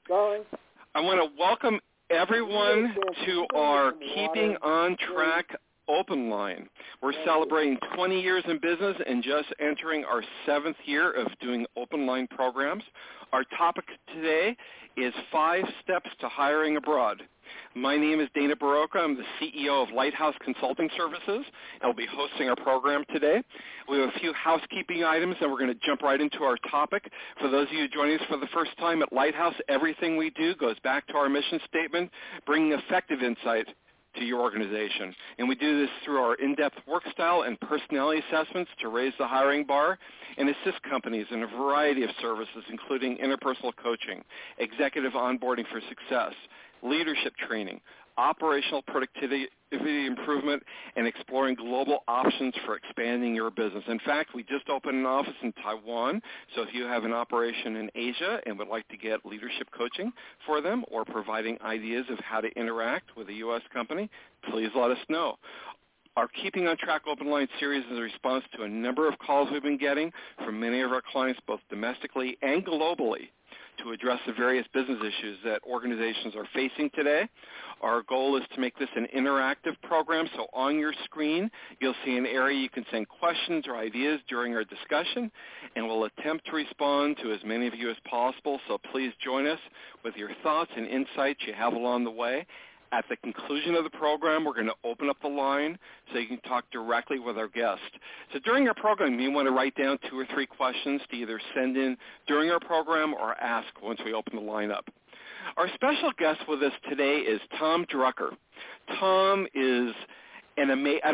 I want to welcome everyone to our Keeping on Track Open Line. We're celebrating 20 years in business and just entering our 7th year of doing open line programs. Our topic today is 5 steps to hiring abroad. My name is Dana Barocca. I'm the CEO of Lighthouse Consulting Services, and I'll be hosting our program today. We have a few housekeeping items, and we're going to jump right into our topic. For those of you joining us for the first time at Lighthouse, everything we do goes back to our mission statement, bringing effective insight to your organization. And we do this through our in-depth work style and personality assessments to raise the hiring bar and assist companies in a variety of services, including interpersonal coaching, executive onboarding for success, leadership training, operational productivity improvement, and exploring global options for expanding your business. In fact, we just opened an office in Taiwan, so if you have an operation in Asia and would like to get leadership coaching for them or providing ideas of how to interact with a U.S. company, please let us know. Our Keeping on Track Open Line series is a response to a number of calls we've been getting from many of our clients, both domestically and globally, to address the various business issues that organizations are facing today. Our goal is to make this an interactive program, so on your screen you'll see an area you can send questions or ideas during our discussion, and we'll attempt to respond to as many of you as possible, so please join us with your thoughts and insights you have along the way. At the conclusion of the program, we're going to open up the line so you can talk directly with our guest. So during our program, you want to write down 2 or 3 questions to either send in during our program or ask once we open the line up. Our special guest with us today is Tom Drucker. Tom is an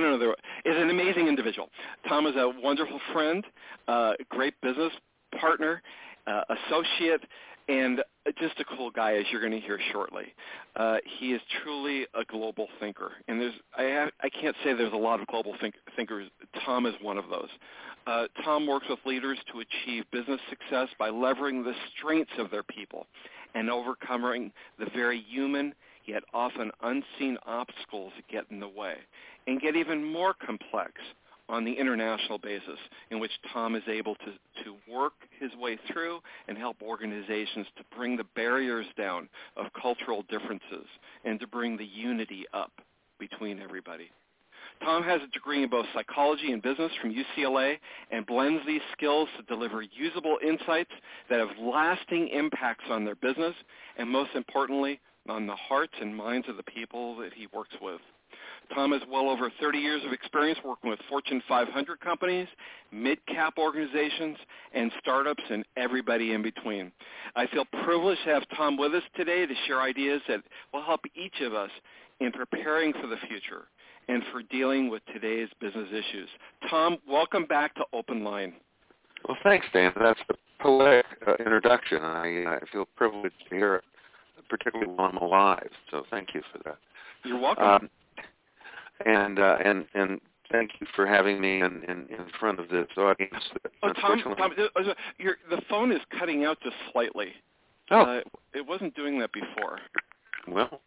amazing individual. Tom is a wonderful friend, great business partner, associate, and just a cool guy, as you're going to hear shortly. He is truly a global thinker, and I can't say there's a lot of global thinkers. Tom is one of those. Tom works with leaders to achieve business success by leveraging the strengths of their people and overcoming the very human yet often unseen obstacles that get in the way and get even more complex on the international basis, in which Tom is able to work his way through and help organizations to bring the barriers down of cultural differences and to bring the unity up between everybody. Tom has a degree in both psychology and business from UCLA and blends these skills to deliver usable insights that have lasting impacts on their business and, most importantly, on the hearts and minds of the people that he works with. Tom has well over 30 years of experience working with Fortune 500 companies, mid-cap organizations, and startups, and everybody in between. I feel privileged to have Tom with us today to share ideas that will help each of us in preparing for the future and for dealing with today's business issues. Tom, welcome back to Open Line. Well, thanks, Dan. That's a poetic introduction. I feel privileged to hear it, particularly while I'm alive, so thank you for that. You're welcome. And thank you for having me in front of this audience. Tom, the phone is cutting out just slightly. Oh. It wasn't doing that before. Well,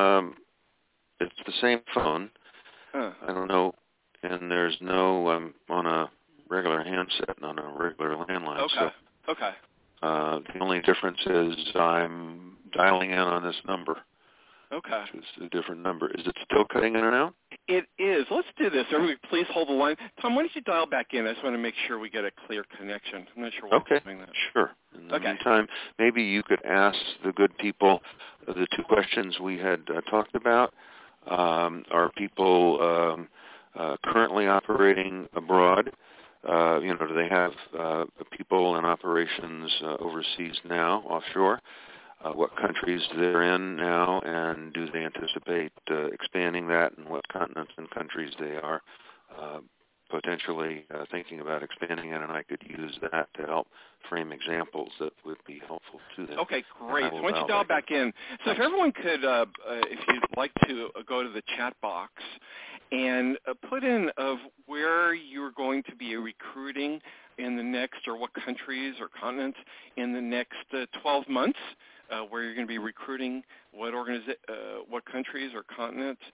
it's the same phone. Huh. I don't know, and there's no on a regular handset, on a regular landline. Okay. So, okay. The only difference is I'm dialing in on this number. Okay. Which is a different number. Is it still cutting in and out? It is. Let's do this. Everybody, please hold the line. Tom, why don't you dial back in? I just want to make sure we get a clear connection. I'm not sure what's doing that. Sure. In the meantime, maybe you could ask the good people the 2 questions we had talked about. Are people currently operating abroad? Do they have people and operations overseas now, offshore? What countries they're in now, and do they anticipate expanding that, and what continents and countries they are potentially thinking about expanding in, and I could use that to help frame examples that would be helpful to them. Okay, great. So why don't you dial back in? So if everyone could, if you'd like to go to the chat box and put in of where you're going to be recruiting in the next, or what countries or continents in the next 12 months, where you're going to be recruiting, what countries or continents.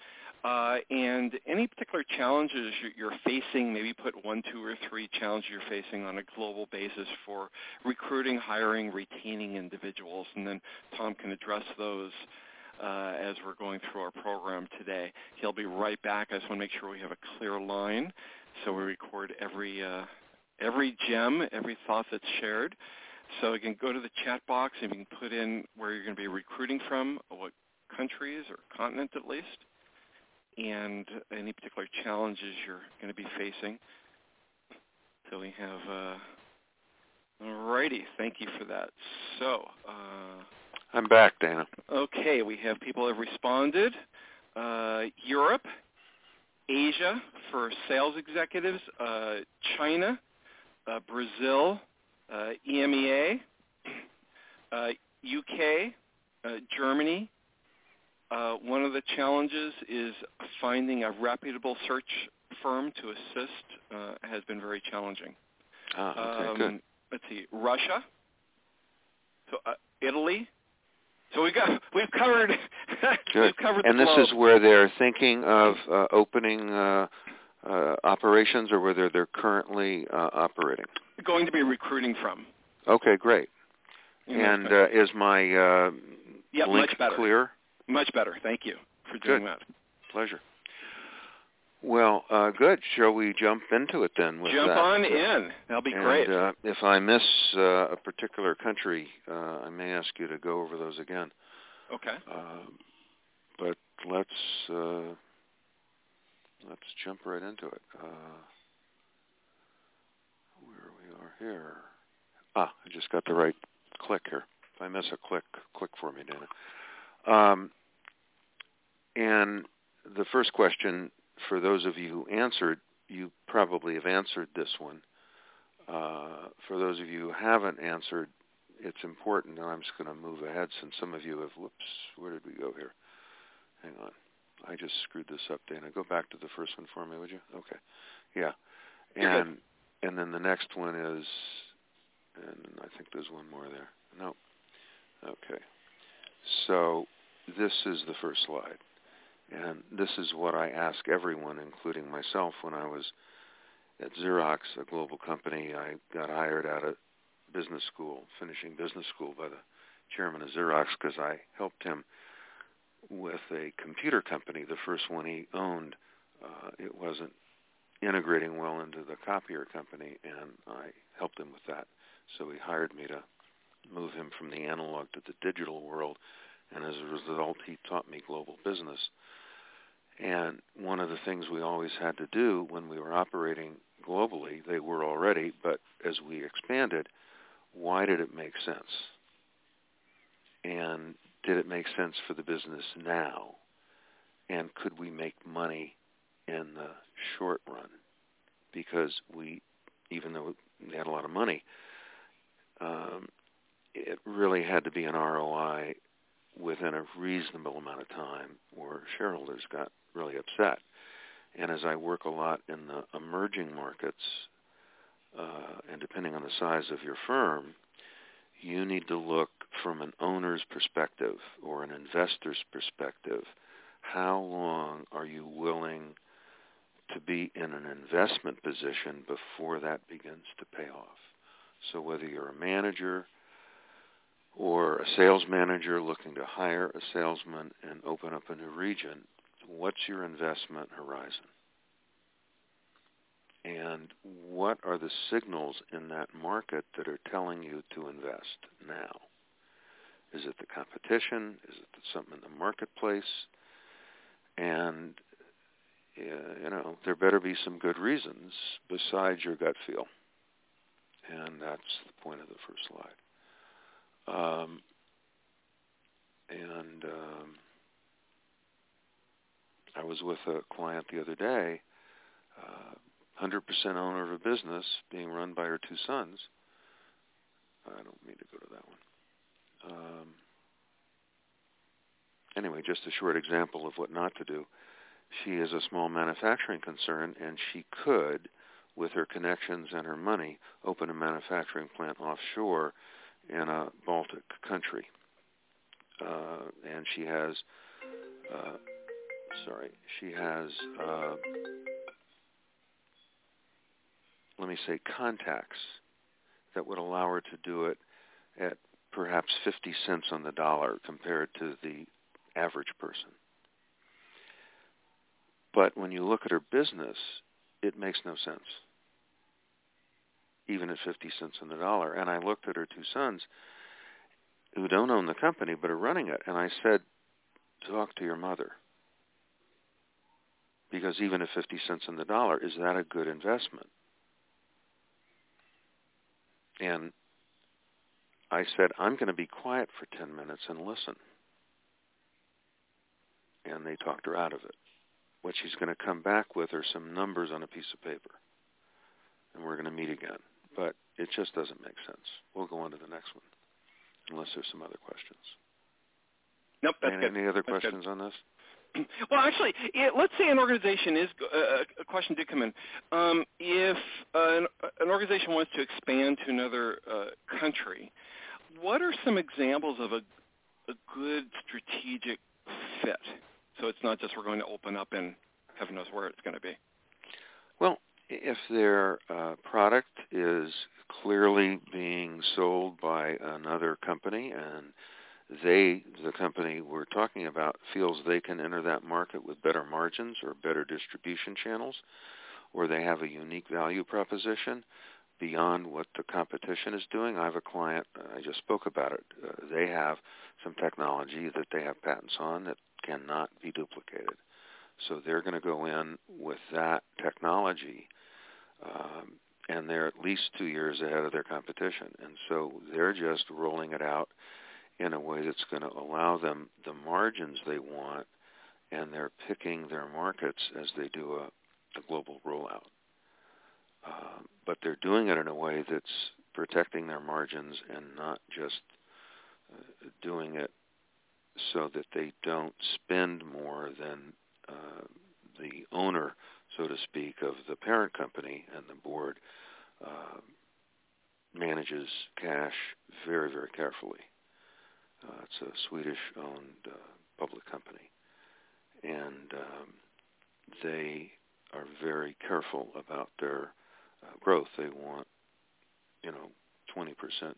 And any particular challenges you're facing, maybe put 1, 2, or 3 challenges you're facing on a global basis for recruiting, hiring, retaining individuals. And then Tom can address those as we're going through our program today. He'll be right back. I just want to make sure we have a clear line. So we record every gem, every thought that's shared. So you can go to the chat box and you can put in where you're going to be recruiting from, what countries or continent at least, and any particular challenges you're going to be facing. So we have, all righty, thank you for that. So, I'm back, Dana. Okay, we have people who have responded. Europe, Asia for sales executives, China, Brazil, EMEA, UK, Germany. One of the challenges is finding a reputable search firm to assist has been very challenging. Okay, good. Let's see, Russia, so Italy. So we've covered. We've covered. And the this globe. is where they're thinking of opening operations, or whether they're currently operating. Going to be recruiting from. Okay, great. And is my link much better. clear? Much better. Thank you for doing Good. that. Pleasure. Well, good. Shall we jump into it then? Jump on in. That'll be great. If I miss a particular country, I may ask you to go over those again. Okay. But let's jump right into it. Where we are here. I just got the right click here. If I miss a click for me, Dana. And the first question, for those of you who answered, you probably have answered this one. For those of you who haven't answered, it's important, and I'm just going to move ahead since some of you have, where did we go here? Hang on. I just screwed this up, Dana. Go back to the first one for me, would you? Okay. Yeah. And then the next one is, and I think there's one more there. No. Okay. So this is the first slide. And this is what I ask everyone, including myself, when I was at Xerox, a global company. I got hired out of business school, finishing business school by the chairman of Xerox, because I helped him with a computer company, the first one he owned. It wasn't integrating well into the copier company, and I helped him with that. So he hired me to move him from the analog to the digital world, and as a result, he taught me global business. And one of the things we always had to do when we were operating globally, they were already, but as we expanded, why did it make sense? And did it make sense for the business now? And could we make money in the short run? Because even though we had a lot of money, it really had to be an ROI within a reasonable amount of time, or shareholders got really upset. And as I work a lot in the emerging markets, and depending on the size of your firm, you need to look from an owner's perspective or an investor's perspective. How long are you willing to be in an investment position before that begins to pay off? So whether you're a manager or a sales manager looking to hire a salesman and open up a new region, what's your investment horizon? And what are the signals in that market that are telling you to invest now? Is it the competition? Is it something in the marketplace? And, there better be some good reasons besides your gut feel. And that's the point of the first slide. I was with a client the other day, 100% owner of a business being run by her 2 sons. I don't mean to go to that one. Anyway, just a short example of what not to do. She is a small manufacturing concern, and she could, with her connections and her money, open a manufacturing plant offshore in a Baltic country. And she has she has, let me say, contacts that would allow her to do it at perhaps 50 cents on the dollar compared to the average person. But when you look at her business, it makes no sense, even at 50 cents on the dollar. And I looked at her two sons, who don't own the company but are running it, and I said, talk to your mother. Because even at 50 cents on the dollar, is that a good investment? And I said, I'm going to be quiet for 10 minutes and listen. And they talked her out of it. What she's going to come back with are some numbers on a piece of paper. And we're going to meet again. But it just doesn't make sense. We'll go on to the next one, unless there's some other questions. Nope, that's good. Any other that's questions good. on this? Well, actually, let's say an organization is a question did come in. If an organization wants to expand to another country, what are some examples of a good strategic fit? So it's not just we're going to open up and heaven knows where it's going to be. Well, if their product is clearly being sold by another company and the company we're talking about, feels they can enter that market with better margins or better distribution channels, or they have a unique value proposition beyond what the competition is doing. I have a client, I just spoke about it. They have some technology that they have patents on that cannot be duplicated. So they're going to go in with that technology, and they're at least 2 years ahead of their competition. And so they're just rolling it out in a way that's going to allow them the margins they want, and they're picking their markets as they do a global rollout. But they're doing it in a way that's protecting their margins and not just doing it so that they don't spend more than the owner, so to speak, of the parent company, and the board manages cash very, very carefully. It's a Swedish-owned public company, and they are very careful about their growth. They want, 20%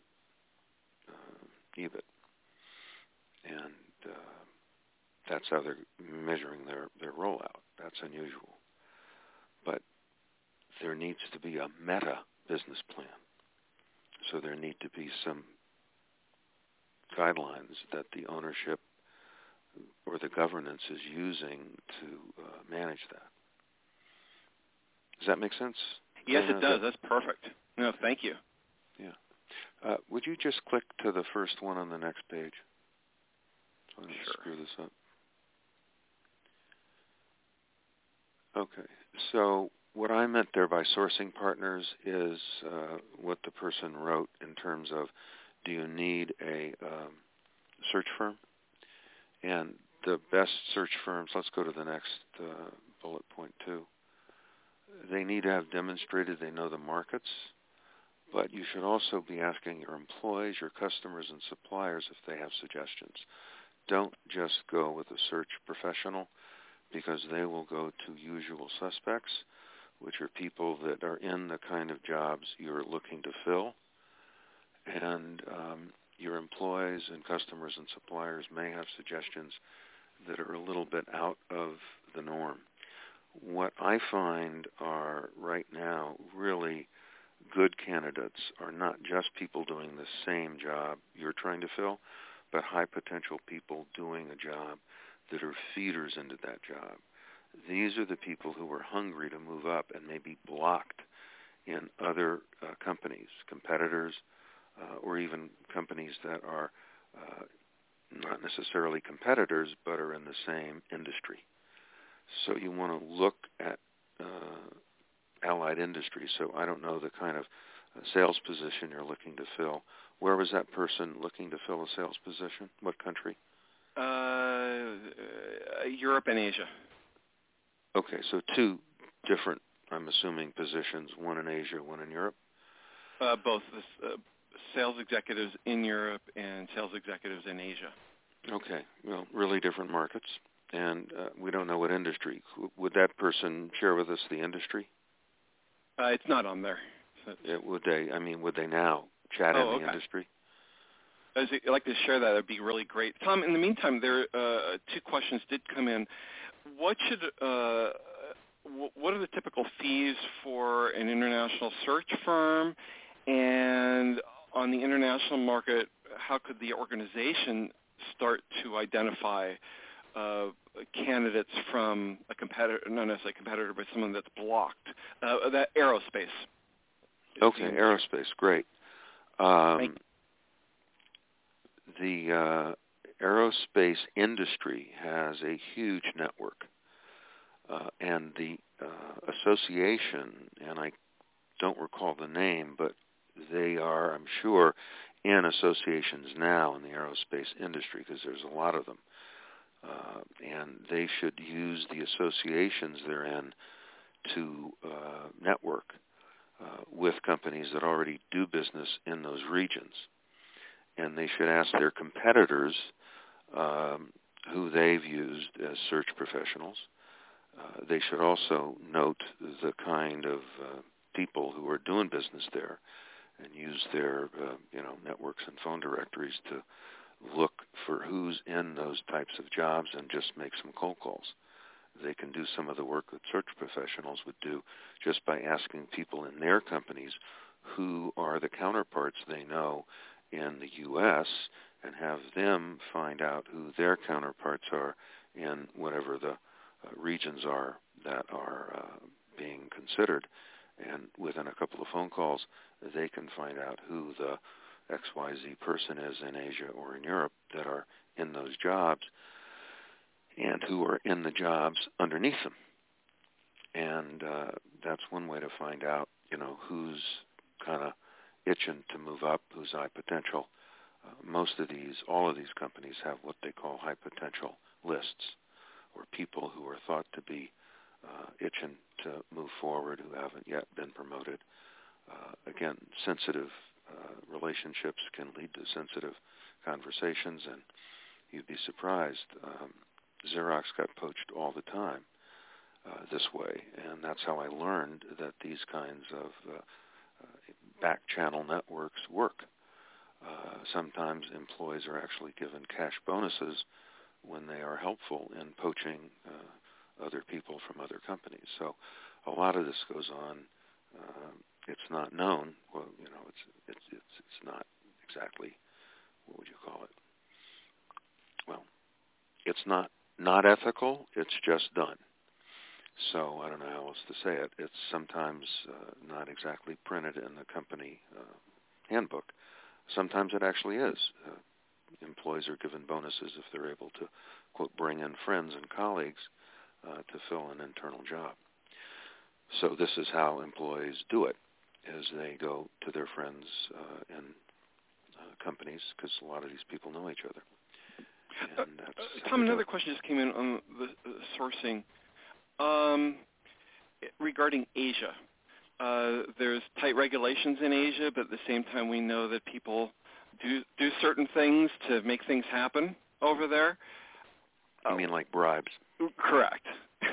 EBIT, and that's how they're measuring their rollout. That's unusual. But there needs to be a meta business plan. So there need to be some guidelines that the ownership or the governance is using to manage that. Does that make sense? Yes, it does. That's perfect. No, thank you. Yeah. Would you just click to the first one on the next page? So I'm going to screw this up. Okay. So what I meant there by sourcing partners is what the person wrote in terms of, do you need a search firm? And the best search firms, let's go to the next bullet point 2. They need to have demonstrated they know the markets, but you should also be asking your employees, your customers, and suppliers if they have suggestions. Don't just go with a search professional, because they will go to usual suspects, which are people that are in the kind of jobs you're looking to fill. And your employees and customers and suppliers may have suggestions that are a little bit out of the norm. What I find are right now really good candidates are not just people doing the same job you're trying to fill, but high potential people doing a job that are feeders into that job. These are the people who are hungry to move up and may be blocked in other companies, competitors, or even companies that are not necessarily competitors but are in the same industry. So you want to look at allied industries. So I don't know the kind of sales position you're looking to fill. Where was that person looking to fill a sales position? What country? Europe and Asia. Okay, so 2 different, I'm assuming, positions, one in Asia, one in Europe? Both sales executives in Europe and sales executives in Asia. Okay, well, really different markets. And we don't know what industry. Would that person share with us the industry? It's not on there. Would they now chat in the industry? I'd like to share that. It'd be really great. Tom, in the meantime, there two questions did come in. What are the typical fees for an international search firm? And on the international market, how could the organization start to identify candidates from a competitor, not necessarily a competitor, but someone that's blocked? That aerospace. Okay, aerospace, great. The aerospace industry has a huge network, and the association, and I don't recall the name, but they are, I'm sure, in associations now in the aerospace industry because there's a lot of them. And they should use the associations they're in to network with companies that already do business in those regions. And they should ask their competitors who they've used as search professionals. They should also note the kind of people who are doing business there and use their networks and phone directories to look for who's in those types of jobs and just make some cold calls. They can do some of the work that search professionals would do just by asking people in their companies who are the counterparts they know in the U.S. and have them find out who their counterparts are in whatever the regions are that are being considered. And within a couple of phone calls, they can find out who the XYZ person is in Asia or in Europe that are in those jobs and who are in the jobs underneath them. And that's one way to find out, who's kind of itching to move up, who's high potential. All of these companies have what they call high potential lists, or people who are thought to be itching to move forward who haven't yet been promoted. Again, sensitive relationships can lead to sensitive conversations, and you'd be surprised. Xerox got poached all the time this way, and that's how I learned that these kinds of back channel networks work. Sometimes employees are actually given cash bonuses when they are helpful in poaching other people from other companies. So a lot of this goes on. It's not known. Well, it's not exactly, what would you call it? Well, it's not ethical. It's just done. So I don't know how else to say it. It's sometimes not exactly printed in the company handbook. Sometimes it actually is. Employees are given bonuses if they're able to, quote, bring in friends and colleagues to fill an internal job. So this is how employees do it, is they go to their friends in companies, because a lot of these people know each other. Tom, another question just came in on the sourcing. Regarding Asia, there's tight regulations in Asia, but at the same time we know that people do certain things to make things happen over there. You mean like bribes? Correct.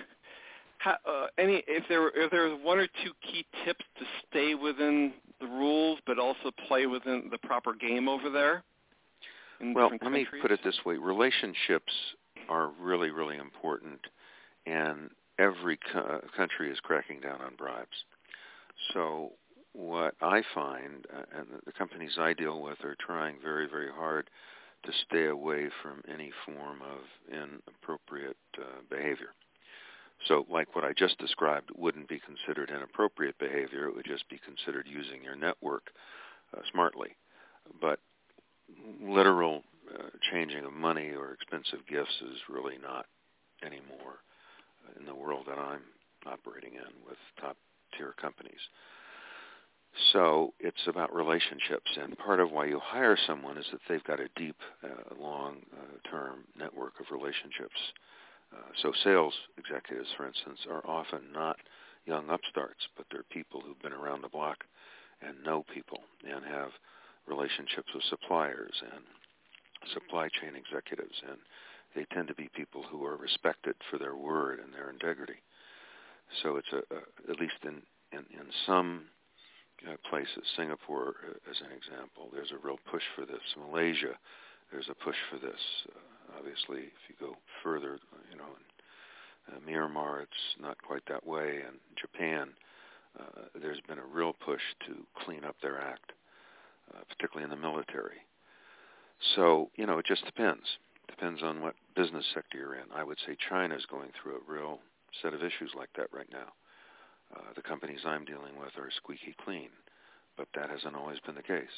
If there was one or two key tips to stay within the rules, but also play within the proper game over there? Well, let me put it this way. Relationships are really, really important, and every country is cracking down on bribes. So what I find, and the companies I deal with are trying very, very hard to stay away from any form of inappropriate behavior. So like what I just described wouldn't be considered inappropriate behavior. It would just be considered using your network smartly. But literal changing of money or expensive gifts is really not anymore in the world that I'm operating in with top-tier companies. So it's about relationships, and part of why you hire someone is that they've got a deep, long-term network of relationships. So sales executives, for instance, are often not young upstarts, but they're people who've been around the block and know people and have relationships with suppliers and supply chain executives, and they tend to be people who are respected for their word and their integrity. So it's at least in some places, Singapore as an example, there's a real push for this. Malaysia, there's a push for this. Obviously, if you go further, in Myanmar, it's not quite that way, and Japan, there's been a real push to clean up their act, particularly in the military. So, it just depends. Depends on what business sector you're in. I would say China is going through a real set of issues like that right now. The companies I'm dealing with are squeaky clean, but that hasn't always been the case.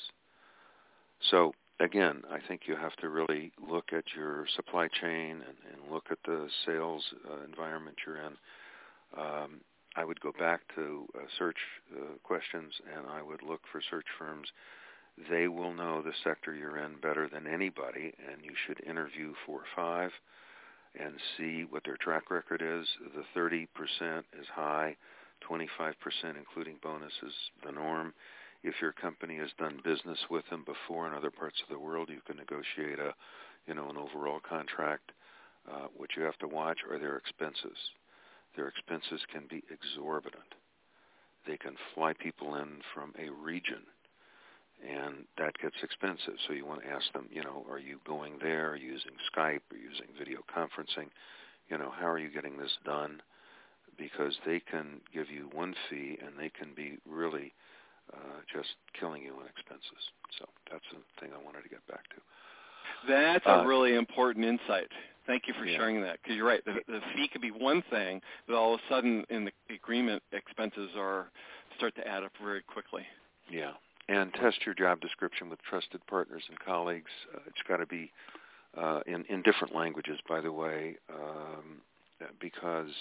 So, again, I think you have to really look at your supply chain and look at the sales environment you're in. I would go back to search questions, and I would look for search firms. They will know the sector you're in better than anybody, and you should interview 4 or 5 and see what their track record is. The 30% is high, 25% including bonuses, the norm. If your company has done business with them before in other parts of the world, you can negotiate an overall contract. What you have to watch are their expenses. Their expenses can be exorbitant. They can fly people in from a region, and that gets expensive. So you want to ask them, are you going there? Are you using Skype? Are you using video conferencing? How are you getting this done? Because they can give you one fee, and they can be really just killing you in expenses. So that's the thing I wanted to get back to. That's a really important insight. Thank you for sharing that, because you're right. The fee could be one thing, but all of a sudden in the agreement, expenses start to add up very quickly. Yeah, and test your job description with trusted partners and colleagues. It's got to be in different languages, by the way, because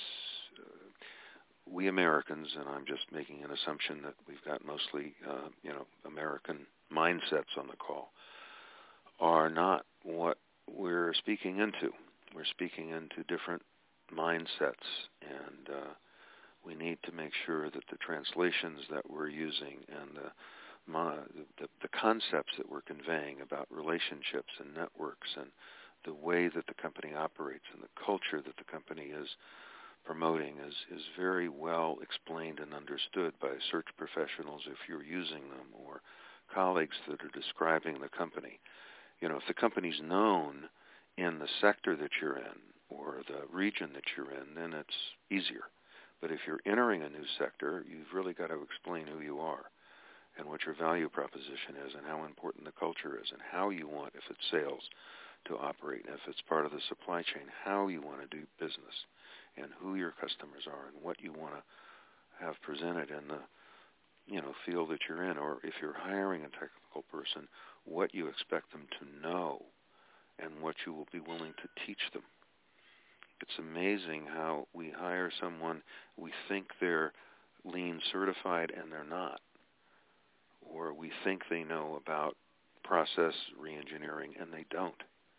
we Americans, and I'm just making an assumption that we've got mostly, American mindsets on the call, are not what we're speaking into. We're speaking into different mindsets, and we need to make sure that the translations that we're using and the concepts that we're conveying about relationships and networks and the way that the company operates and the culture that the company is promoting is very well explained and understood by search professionals if you're using them, or colleagues that are describing the company. If the company's known in the sector that you're in or the region that you're in, then it's easier. But if you're entering a new sector, you've really got to explain who you are and what your value proposition is and how important the culture is and how you want, if it's sales, to operate, and if it's part of the supply chain, how you want to do business and who your customers are and what you want to have presented in the field that you're in, or if you're hiring a technical person, what you expect them to know and what you will be willing to teach them. It's amazing how we hire someone, we think they're lean certified and they're not, or we think they know about process reengineering and they don't,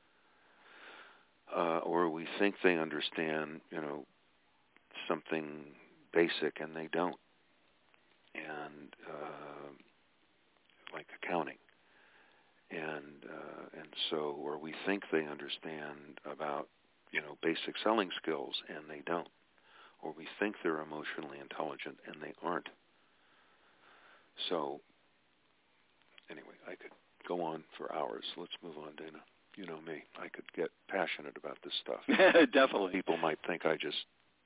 or we think they understand something basic and they don't, and like accounting, and so, or we think they understand about basic selling skills and they don't, or we think they're emotionally intelligent and they aren't. So anyway, I could go on for hours. Let's move on, Dana. You know me. I could get passionate about this stuff. Definitely. People might think I just,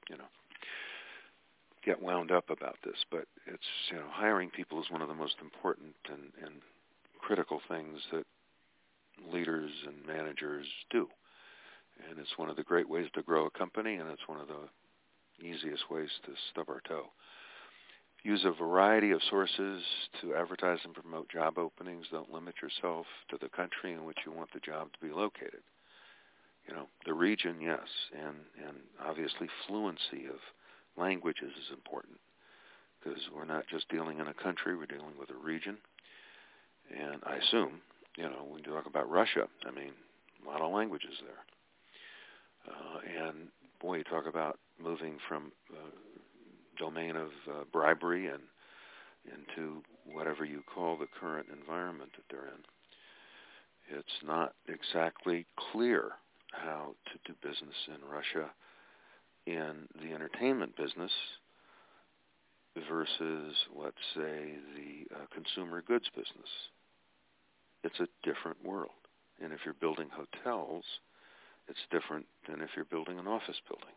get wound up about this, but it's, hiring people is one of the most important and critical things that leaders and managers do. And it's one of the great ways to grow a company, and it's one of the easiest ways to stub our toe. Use a variety of sources to advertise and promote job openings. Don't limit yourself to the country in which you want the job to be located. The region, yes, and obviously fluency of languages is important, because we're not just dealing in a country, we're dealing with a region. And I assume, when you talk about Russia, a lot of languages there. And boy, you talk about moving from domain of bribery and into whatever you call the current environment that they're in. It's not exactly clear how to do business in Russia in the entertainment business versus, let's say, the consumer goods business. It's a different world. And if you're building hotels, it's different than if you're building an office building.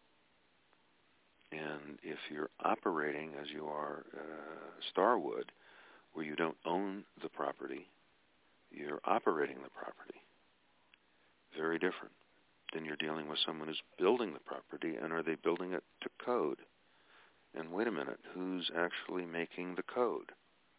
And if you're operating as you are Starwood, where you don't own the property, you're operating the property. Very different. Then you're dealing with someone who's building the property, and are they building it to code? And wait a minute, who's actually making the code?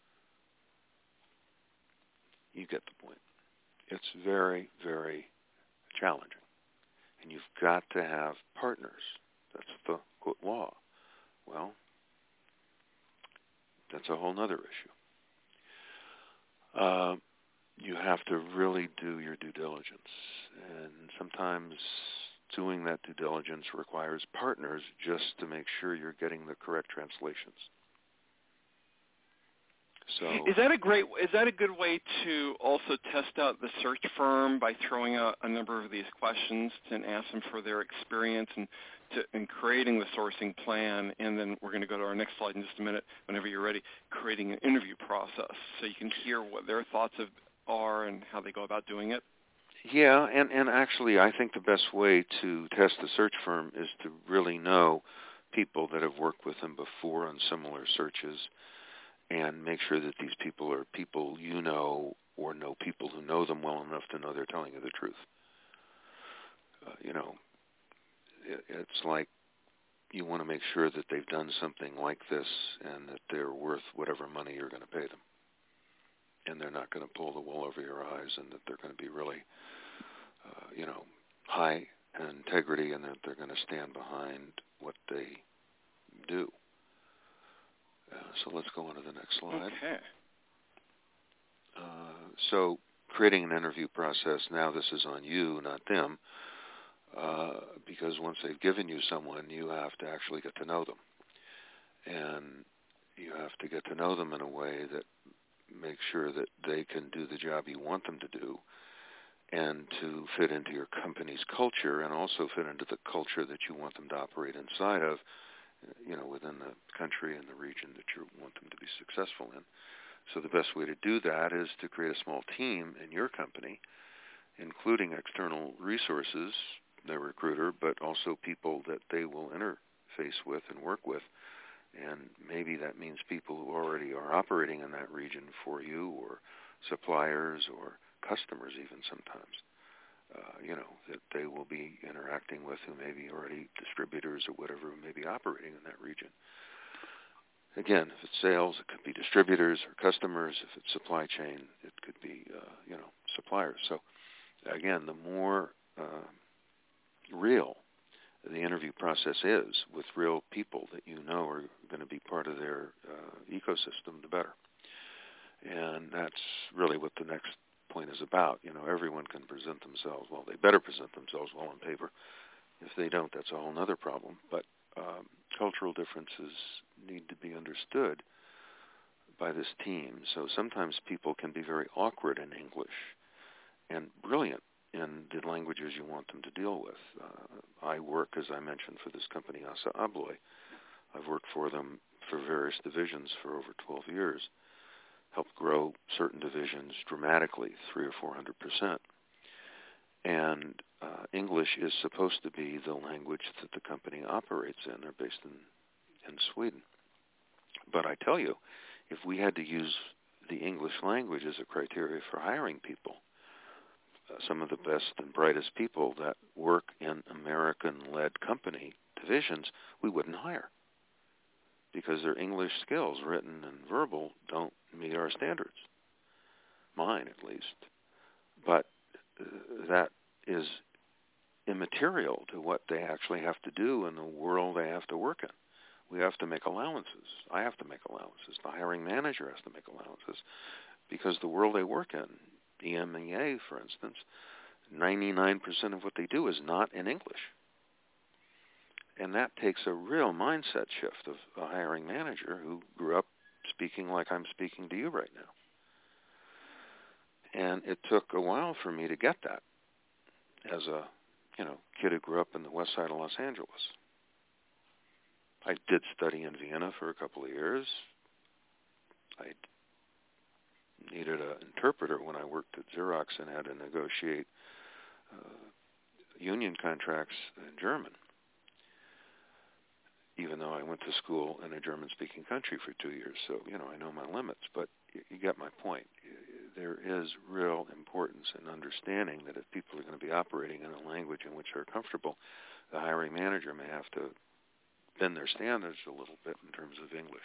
You get the point. It's very, very challenging. And you've got to have partners. That's the law. Well, that's a whole other issue. You have to really do your due diligence. And sometimes doing that due diligence requires partners just to make sure you're getting the correct translations. So, is that a good way to also test out the search firm by throwing out a number of these questions and ask them for their experience in creating the sourcing plan? And then we're going to go to our next slide in just a minute, whenever you're ready, creating an interview process so you can hear what their thoughts are and how they go about doing it? Yeah, and actually I think the best way to test the search firm is to really know people that have worked with them before on similar searches, and make sure that these people are people you know, or know people who know them well enough to know they're telling you the truth. It's like you want to make sure that they've done something like this and that they're worth whatever money you're going to pay them. And they're not going to pull the wool over your eyes, and that they're going to be really, high integrity, and that they're going to stand behind what they do. So let's go on to the next slide. Okay. So creating an interview process, now this is on you, not them, because once they've given you someone, you have to actually get to know them. And you have to get to know them in a way that makes sure that they can do the job you want them to do, and to fit into your company's culture, and also fit into the culture that you want them to operate inside of, within the country and the region that you want them to be successful in. So the best way to do that is to create a small team in your company, including external resources, the recruiter, but also people that they will interface with and work with. And maybe that means people who already are operating in that region for you, or suppliers, or customers even sometimes. That they will be interacting with, who may be already distributors or whatever, who may be operating in that region. Again, if it's sales, it could be distributors or customers. If it's supply chain, it could be, suppliers. So, again, the more real the interview process is, with real people that you know are going to be part of their ecosystem, the better. And that's really what the next point is about. Everyone can present themselves well. They better present themselves well on paper. If they don't, that's a whole other problem. But cultural differences need to be understood by this team. So sometimes people can be very awkward in English and brilliant in the languages you want them to deal with. I work, as I mentioned, for this company, Assa Abloy. I've worked for them for various divisions for over 12 years. Helped grow certain divisions dramatically, 300 or 400%. And English is supposed to be the language that the company operates in. They're based in Sweden. But I tell you, if we had to use the English language as a criteria for hiring people, some of the best and brightest people that work in American-led company divisions, we wouldn't hire, because their English skills, written and verbal, don't meet our standards, mine at least. But that is immaterial to what they actually have to do in the world they have to work in. We have to make allowances. I have to make allowances. The hiring manager has to make allowances, because the world they work in, EMEA, for instance, 99% of what they do is not in English. And that takes a real mindset shift of a hiring manager who grew up speaking like I'm speaking to you right And it took a while for me to get that as a, kid who grew up in the west side of Los Angeles. I did study in Vienna for a couple of years. I needed an interpreter when I worked at Xerox and had to negotiate union contracts in German, even though I went to school in a German-speaking country for 2 years. So, I know my limits, but you get my point. There is real importance in understanding that if people are going to be operating in a language in which they're comfortable, the hiring manager may have to bend their standards a little bit in terms of English.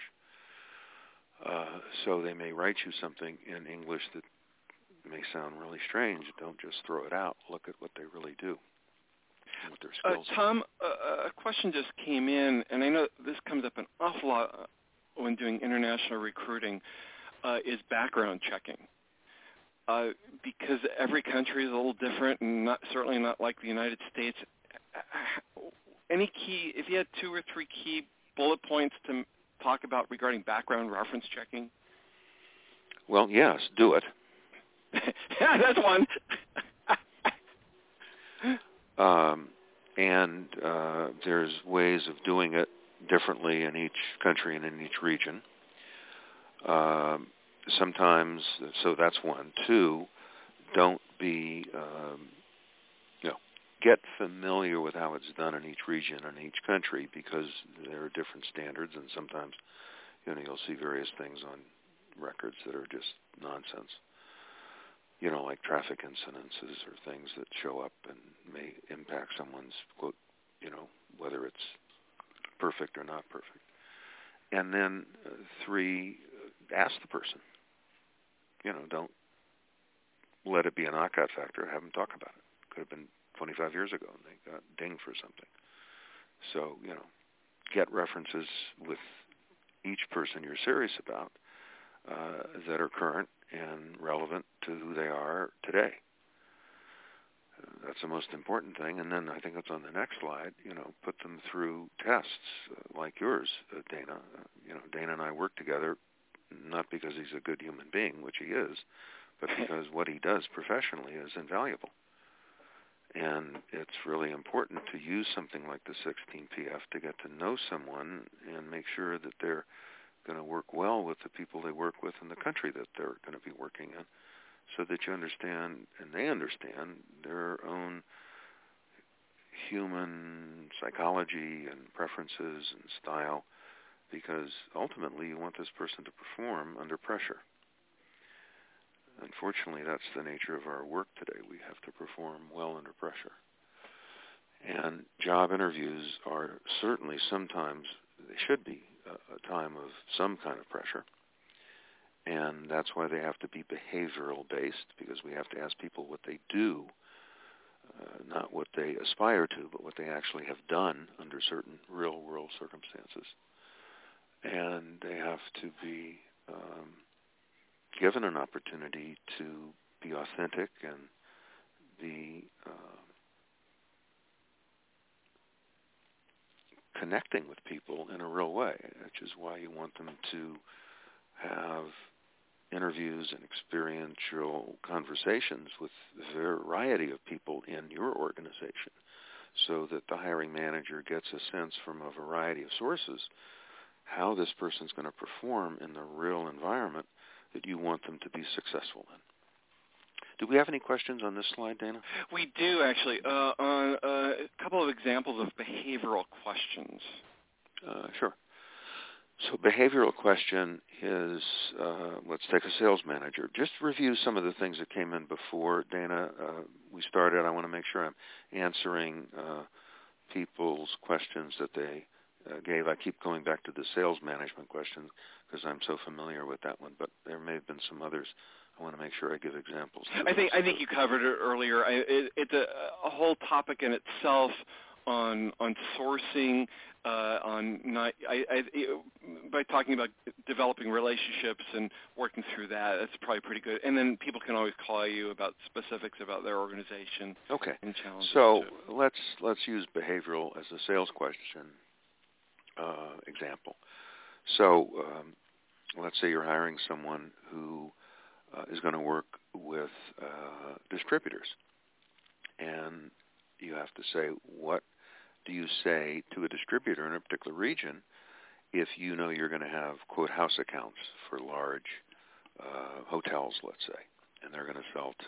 So they may write you something in English that may sound really strange. Don't just throw it out. Look at what they really do, what their skills are. Tom, a question just came in, and I know this comes up an awful lot when doing international recruiting, is background checking. Because every country is a little different and certainly not like the United States. Any key, if you had 2 or 3 key bullet points to talk about regarding background reference checking? Well, yes, do it. Yeah, that's one. And there's ways of doing it differently in each country and in each region. Sometimes, so that's one. 2, don't be, get familiar with how it's done in each region and each country, because there are different standards, and sometimes, you'll see various things on records that are just nonsense. Like traffic incidences or things that show up and may impact someone's, quote, whether it's perfect or not perfect. And then 3, ask the person. Don't let it be a knockout factor. Have them talk about it. Could have been 25 years ago and they got dinged for something. So, get references with each person you're serious about that are current and relevant to who they are today. That's the most important thing. And then I think it's on the next slide, put them through tests like yours, Dana. Dana and I work together not because he's a good human being, which he is, but because what he does professionally is invaluable. And it's really important to use something like the 16PF to get to know someone and make sure that they're going to work well with the people they work with in the country that they're going to be working in, so that you understand and they understand their own human psychology and preferences and style, because ultimately you want this person to perform under pressure. Unfortunately, that's the nature of our work today. We have to perform well under pressure. And job interviews are certainly sometimes, they should be, a time of some kind of pressure. And that's why they have to be behavioral based, because we have to ask people what they do, not what they aspire to, but what they actually have done under certain real-world circumstances. And they have to be given an opportunity to be authentic and be connecting with people in a real way, which is why you want them to have interviews and experiential conversations with a variety of people in your organization, so that the hiring manager gets a sense from a variety of sources how this person's going to perform in the real environment that you want them to be successful in. Do we have any questions on this slide, Dana? We do, actually, on a couple of examples of behavioral questions. Sure. So behavioral question is, let's take a sales manager. Just review some of the things that came in before, Dana. We started. I want to make sure I'm answering people's questions that they gave. I keep going back to the sales management question because I'm so familiar with that one, but there may have been some others. I want to make sure I give examples. I think you covered it earlier. It's a whole topic in itself on sourcing, by talking about developing relationships and working through that. That's probably pretty good. And then people can always call you about specifics about their organization. Okay. And challenges. So let's use behavioral as a sales question example. So let's say you're hiring someone who is going to work with distributors. And you have to say, what do you say to a distributor in a particular region if you know you're going to have, quote, house accounts for large hotels, let's say, and they're going to sell to,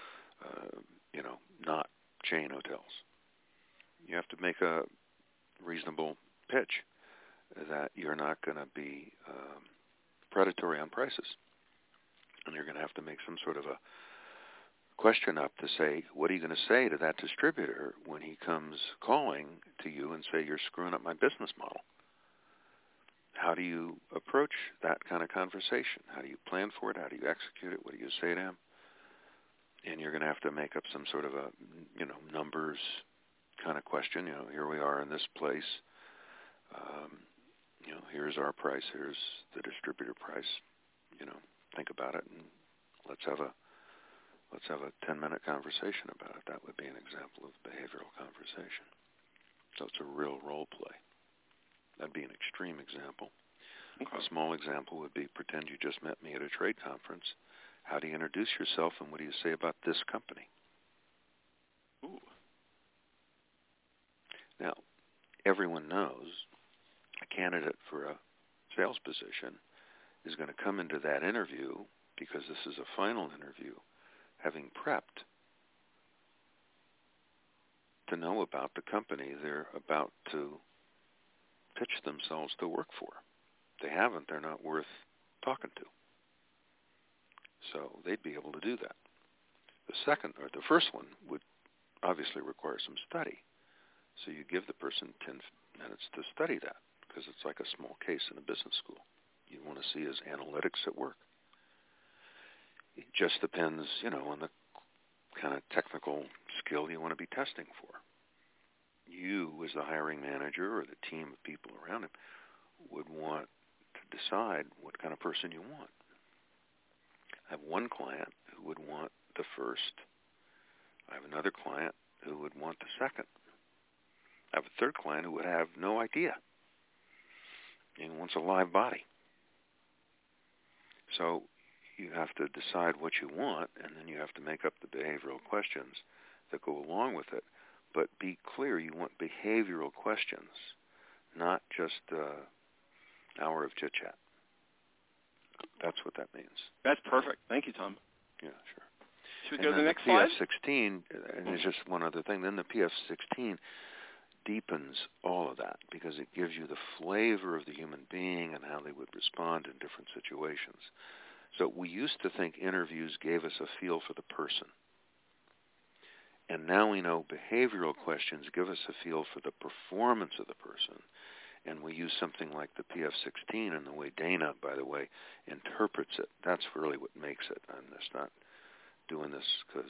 not chain hotels. You have to make a reasonable pitch that you're not going to be predatory on prices. And you're going to have to make some sort of a question up to say, what are you going to say to that distributor when he comes calling to you and say, you're screwing up my business model? How do you approach that kind of conversation? How do you plan for it? How do you execute it? What do you say to him? And you're going to have to make up some sort of a, numbers kind of question. Here we are in this place. Here's our price. Here's the distributor price. Think about it, and let's have a 10-minute conversation about it. That would be an example of behavioral conversation. So it's a real role play. That'd be an extreme example. Okay. A small example would be, pretend you just met me at a trade conference. How do you introduce yourself, and what do you say about this company? Ooh. Now, everyone knows a candidate for a sales position is going to come into that interview, because this is a final interview, having prepped to know about the company they're about to pitch themselves to work for. If they haven't, they're not worth talking to. So they'd be able to do that. The first one would obviously require some study. So you give the person 10 minutes to study that, because it's like a small case in a business school. You want to see his analytics at work. It just depends, on the kind of technical skill you want to be testing for. You, as the hiring manager or the team of people around him, would want to decide what kind of person you want. I have one client who would want the first. I have another client who would want the second. I have a third client who would have no idea. He wants a live body. So you have to decide what you want, and then you have to make up the behavioral questions that go along with it. But be clear, you want behavioral questions, not just an hour of chit-chat. That's what that means. That's perfect. Thank you, Tom. Yeah, sure. Should we go to the next slide? PF16, and there's just one other thing, then the PF16 deepens all of that, because it gives you the flavor of the human being and how they would respond in different situations. So we used to think interviews gave us a feel for the person. And now we know behavioral questions give us a feel for the performance of the person. And we use something like the PF16, and the way Dana, by the way, interprets it. That's really what makes it. I'm just not doing this because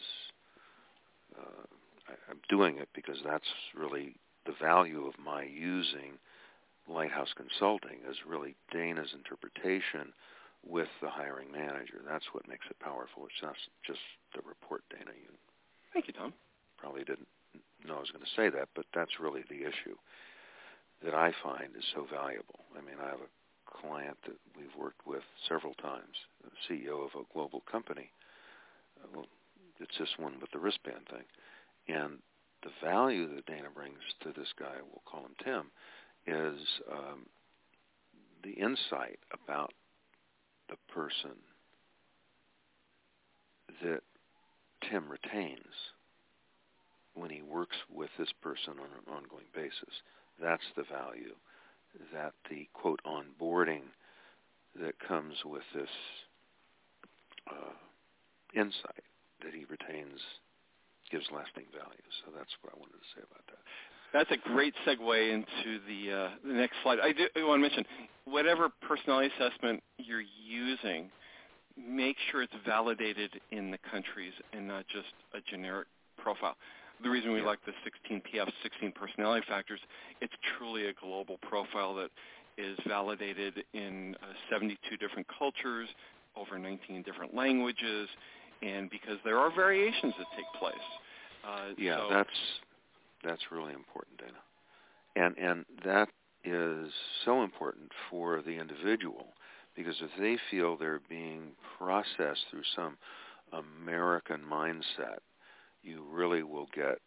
I'm doing it because that's really the value of my using Lighthouse Consulting, is really Dana's interpretation with the hiring manager. That's what makes it powerful. It's not just the report Dana used. Thank you, Tom. Probably didn't know I was going to say that, but that's really the issue that I find is so valuable. I mean, I have a client that we've worked with several times, the CEO of a global company. Well, it's this one with the wristband thing. And the value that Dana brings to this guy, we'll call him Tim, is the insight about the person that Tim retains when he works with this person on an ongoing basis. That's the value, that the, quote, onboarding that comes with this insight that he retains gives lasting value. So that's what I wanted to say about that. That's a great segue into the next slide. I want to mention, whatever personality assessment you're using, make sure it's validated in the countries and not just a generic profile. The reason we like the 16 personality factors, it's truly a global profile that is validated in 72 different cultures, over 19 different languages, and because there are variations that take place. That's really important, Dana. And that is so important for the individual, because if they feel they're being processed through some American mindset, you really will get,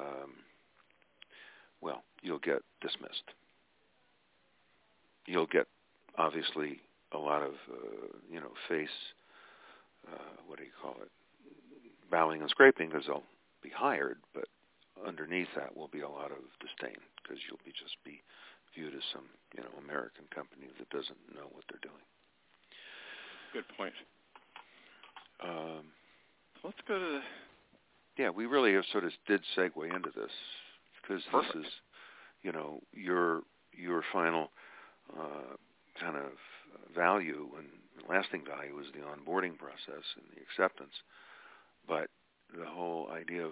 you'll get dismissed. You'll get, obviously, a lot of, face, bowing and scraping because they'll be hired, but underneath that will be a lot of disdain because you'll just be viewed as some, American company that doesn't know what they're doing. Good point. Let's go to Yeah, we really have sort of did segue into this because Perfect. This is, your final kind of value and lasting value is the onboarding process and the acceptance. But the whole idea of,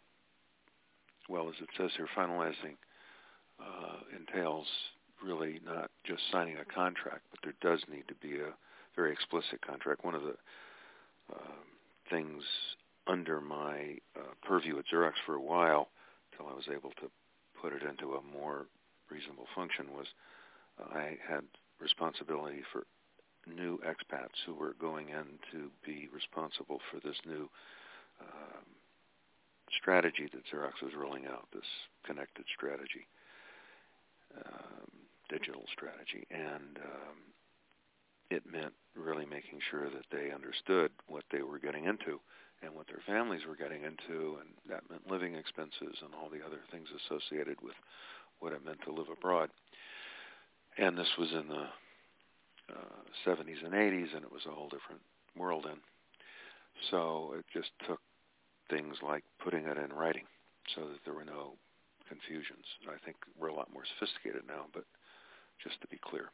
as it says here, finalizing entails really not just signing a contract, but there does need to be a very explicit contract. One of the things under my purview at Xerox for a while, until I was able to put it into a more reasonable function, was I had responsibility for new expats who were going in to be responsible for this new strategy that Xerox was rolling out, this connected strategy, digital strategy, and it meant really making sure that they understood what they were getting into and what their families were getting into, and that meant living expenses and all the other things associated with what it meant to live abroad. And this was in the 70s and 80s, and it was a whole different world then. So it just took things like putting it in writing so that there were no confusions. I think we're a lot more sophisticated now, but just to be clear.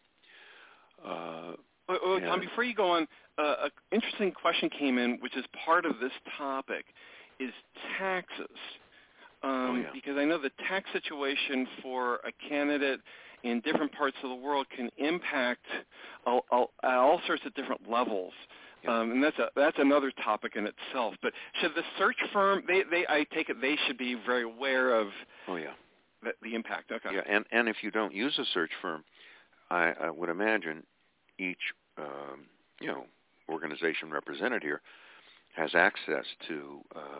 Tom, before you go on, an interesting question came in, which is part of this topic, is taxes. Because I know the tax situation for a candidate in different parts of the world can impact all sorts of different levels. And that's another topic in itself. But should the search firm, I take it they should be very aware of the impact. Okay. Yeah, and if you don't use a search firm, I would imagine each organization represented here has access to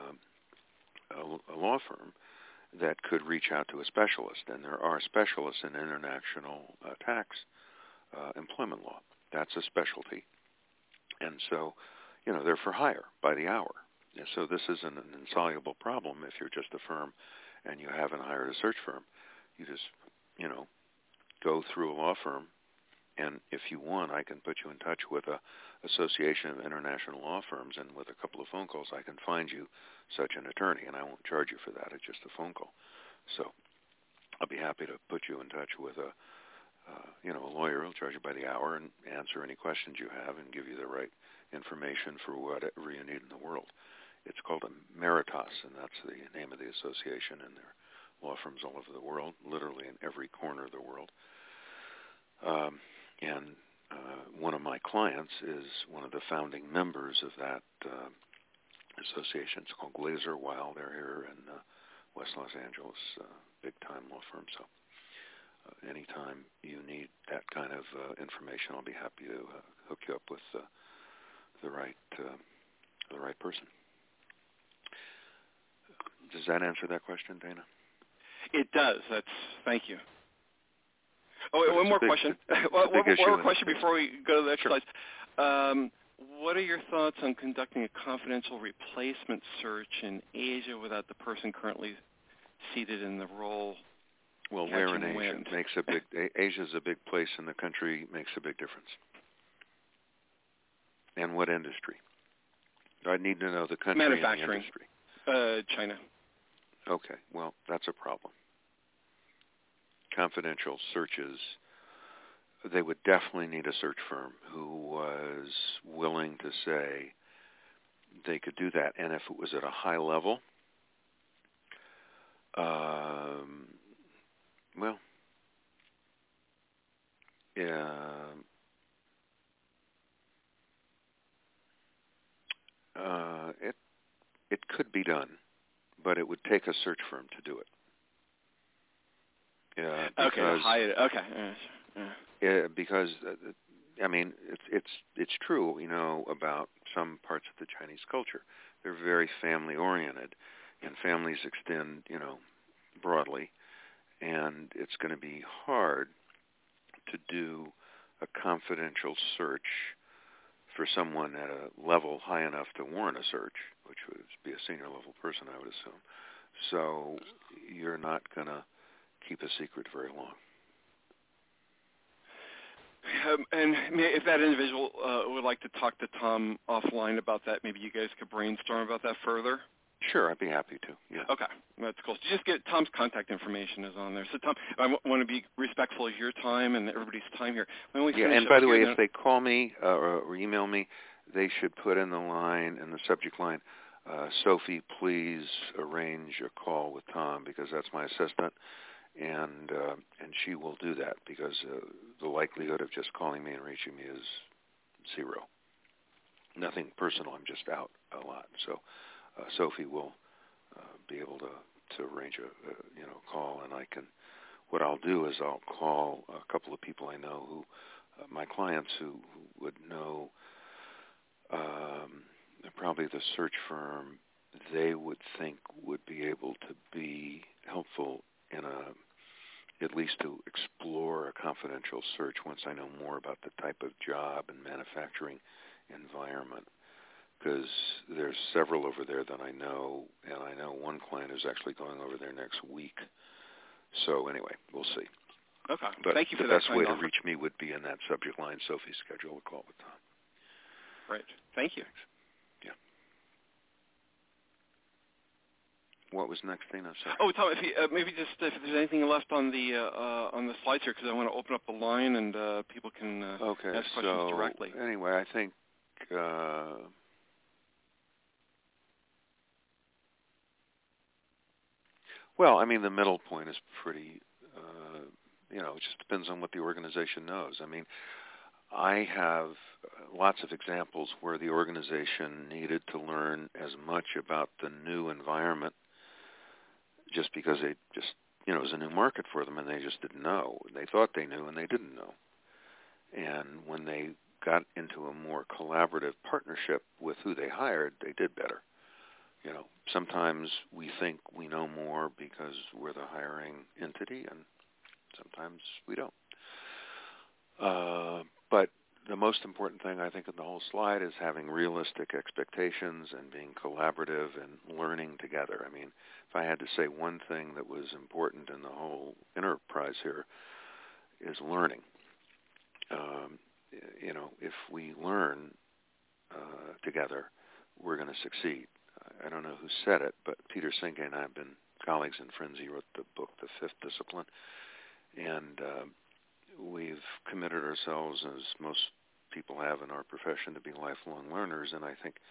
a law firm that could reach out to a specialist, and there are specialists in international tax employment law. That's a specialty. And so, they're for hire by the hour. And so this isn't an insoluble problem if you're just a firm and you haven't hired a search firm. You just, go through a law firm, and if you want, I can put you in touch with a association of international law firms, and with a couple of phone calls, I can find you such an attorney, and I won't charge you for that. It's just a phone call. So I'll be happy to put you in touch with a lawyer who'll charge you by the hour and answer any questions you have and give you the right information for whatever you need in the world. It's called a Meritas, and that's the name of the association, and there are law firms all over the world, literally in every corner of the world. And one of my clients is one of the founding members of that association. It's called Glazer Weil. They're here in West Los Angeles, big-time law firm. So anytime you need that kind of information, I'll be happy to hook you up with the right person. Does that answer that question, Dana? It does. Thank you. Oh, wait, one more question. One more question before we go to the next slide. What are your thoughts on conducting a confidential replacement search in Asia without the person currently seated in the role? Well, where in Asia? Asia's a big place, and the country makes a big difference. And what industry? I need to know the country and the industry. China. Okay, well, that's a problem. Confidential searches, they would definitely need a search firm who was willing to say they could do that. And if it was at a high level, it could be done, but it would take a search firm to do it. Because I mean, it's true, about some parts of the Chinese culture. They're very family-oriented, and families extend, broadly, and it's going to be hard to do a confidential search for someone at a level high enough to warrant a search, which would be a senior-level person, I would assume. So you're not going to keep a secret very long. And if that individual would like to talk to Tom offline about that, maybe you guys could brainstorm about that further? Sure, I'd be happy to. Yeah. Okay, that's cool. So just get Tom's contact information is on there. So Tom, I want to be respectful of your time and everybody's time here. And by the way, if they call me or email me, they should put in the line, in the subject line, Sophie, please arrange a call with Tom, because that's my assistant, and she will do that, because the likelihood of just calling me and reaching me is zero. Nothing personal. I'm just out a lot. So Sophie will be able to arrange a call, and what I'll do is I'll call a couple of people I know who, my clients who would know probably the search firm they would think would be able to be helpful in at least to explore a confidential search once I know more about the type of job and manufacturing environment. Because there's several over there that I know, and I know one client is actually going over there next week. So anyway, we'll see. Okay. But thank you for the that. best way to reach me would be in that subject line, Sophie, schedule a call with Tom. Right. Thank you. Yeah. What was next thing? I'm sorry. Oh, Tom, if maybe just if there's anything left on the slides here, because I want to open up the line and people can ask questions directly. Anyway, I think. Well, I mean, the middle point is pretty, it just depends on what the organization knows. I mean, I have lots of examples where the organization needed to learn as much about the new environment just because it was a new market for them, and they just didn't know. They thought they knew, and they didn't know. And when they got into a more collaborative partnership with who they hired, they did better. Sometimes we think we know more because we're the hiring entity, and sometimes we don't. But the most important thing, I think, in the whole slide is having realistic expectations and being collaborative and learning together. I mean, if I had to say one thing that was important in the whole enterprise here is learning. If we learn together, we're going to succeed. I don't know who said it, but Peter Senge and I have been colleagues and friends. He wrote the book, The Fifth Discipline, and we've committed ourselves, as most people have in our profession, to be lifelong learners, and I think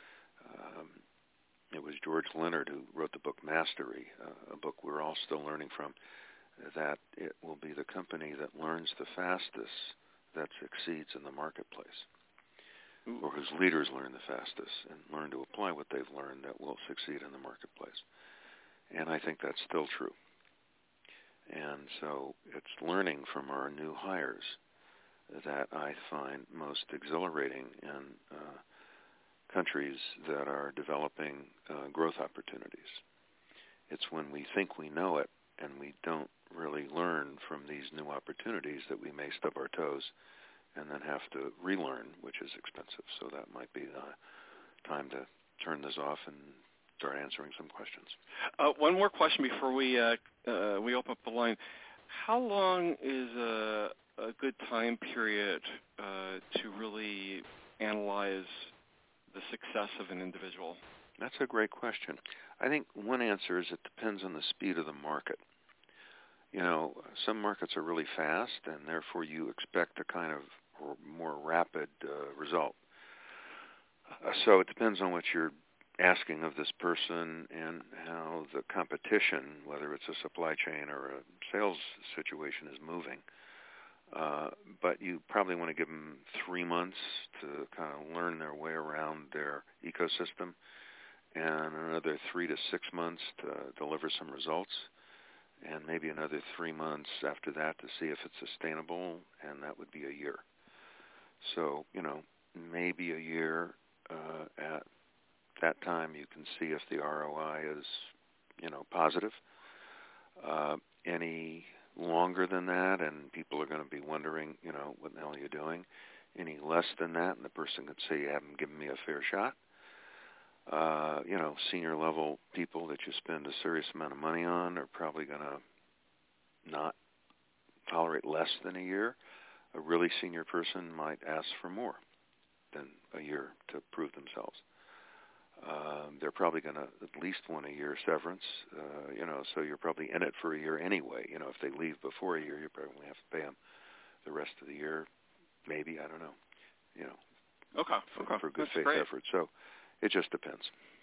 it was George Leonard who wrote the book Mastery, a book we're all still learning from, that it will be the company that learns the fastest that succeeds in the marketplace, or whose leaders learn the fastest and learn to apply what they've learned that will succeed in the marketplace. And I think that's still true. And so it's learning from our new hires that I find most exhilarating in countries that are developing growth opportunities. It's when we think we know it and we don't really learn from these new opportunities that we may stub our toes and then have to relearn, which is expensive. So that might be the time to turn this off and start answering some questions. One more question before we open up the line. How long is a good time period to really analyze the success of an individual? That's a great question. I think one answer is it depends on the speed of the market. Some markets are really fast, and therefore you expect a kind of more rapid result. So it depends on what you're asking of this person and how the competition, whether it's a supply chain or a sales situation, is moving. But you probably want to give them 3 months to kind of learn their way around their ecosystem, and another 3 to 6 months to deliver some results, and maybe another 3 months after that to see if it's sustainable, and that would be a year. So, maybe a year at that time, you can see if the ROI is, positive. Any longer than that, and people are going to be wondering, what the hell are you doing? Any less than that, and the person could say, you haven't given me a fair shot. Senior level people that you spend a serious amount of money on are probably going to not tolerate less than a year. A really senior person might ask for more than a year to prove themselves. They're probably going to at least want a year severance, so you're probably in it for a year anyway. If they leave before a year, you probably have to pay them the rest of the year. Maybe, I don't know. Okay. For good faith great. effort. So it just depends.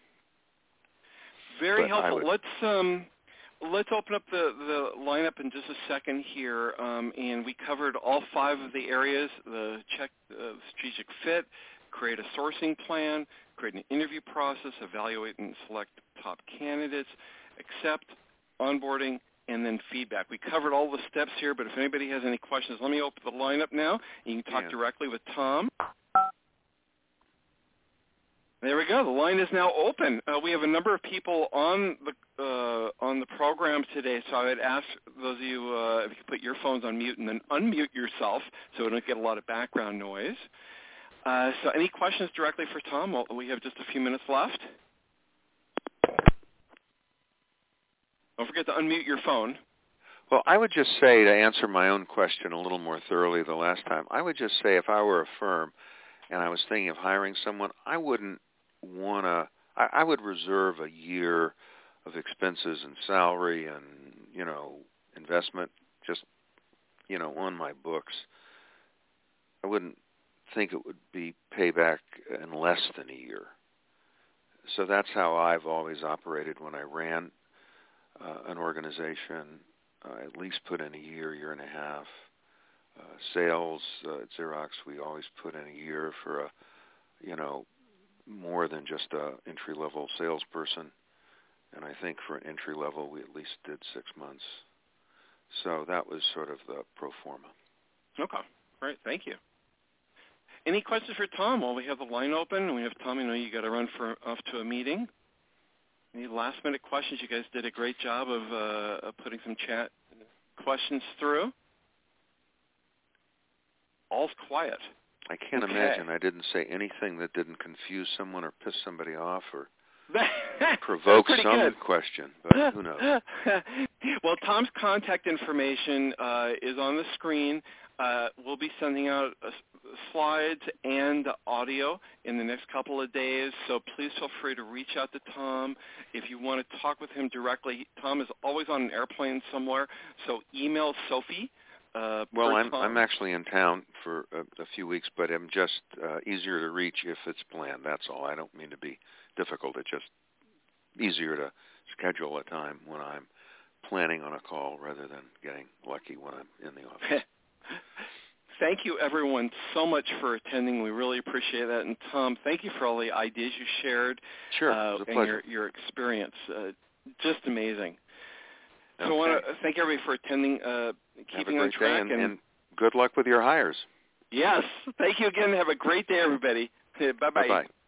Very helpful. Let's open up the lineup in just a second here, and we covered all 5 of the areas: check strategic fit, create a sourcing plan, create an interview process, evaluate and select top candidates, accept, onboarding, and then feedback. We covered all the steps here, but if anybody has any questions, let me open the lineup now. You can talk directly with Tom. There we go. The line is now open. We have a number of people on the program today, so I would ask those of you if you could put your phones on mute and then unmute yourself so we don't get a lot of background noise. So any questions directly for Tom? Well, we have just a few minutes left. Don't forget to unmute your phone. Well, I would just say, to answer my own question a little more thoroughly the last time, I would just say if I were a firm and I was thinking of hiring someone, I wouldn't want to, I would reserve a year of expenses and salary and, investment just, on my books. I wouldn't think it would be payback in less than a year. So that's how I've always operated when I ran an organization. I at least put in a year and a half. Sales at Xerox, we always put in a year for more than just a entry-level salesperson. And I think for an entry-level, we at least did 6 months. So that was sort of the pro forma. Okay, great. Thank you. Any questions for Tom? Well, we have the line open, and we have Tom. You got to run off to a meeting. Any last-minute questions? You guys did a great job of putting some chat questions through. All's quiet. I can't imagine I didn't say anything that didn't confuse someone or piss somebody off or provoke some good question, but who knows? Well, Tom's contact information is on the screen. We'll be sending out slides and audio in the next couple of days, so please feel free to reach out to Tom if you want to talk with him directly. Tom is always on an airplane somewhere, so email Sophie. Well, I'm actually in town for a few weeks, but I'm just easier to reach if it's planned. That's all. I don't mean to be difficult. It's just easier to schedule a time when I'm planning on a call rather than getting lucky when I'm in the office. Thank you, everyone, so much for attending. We really appreciate that. And, Tom, thank you for all the ideas you shared. Sure, it was a pleasure. And your experience. Just amazing. Okay. So I want to thank everybody for attending, keeping on track. And good luck with your hires. Yes. Thank you again. Have a great day, everybody. Bye-bye. Bye-bye.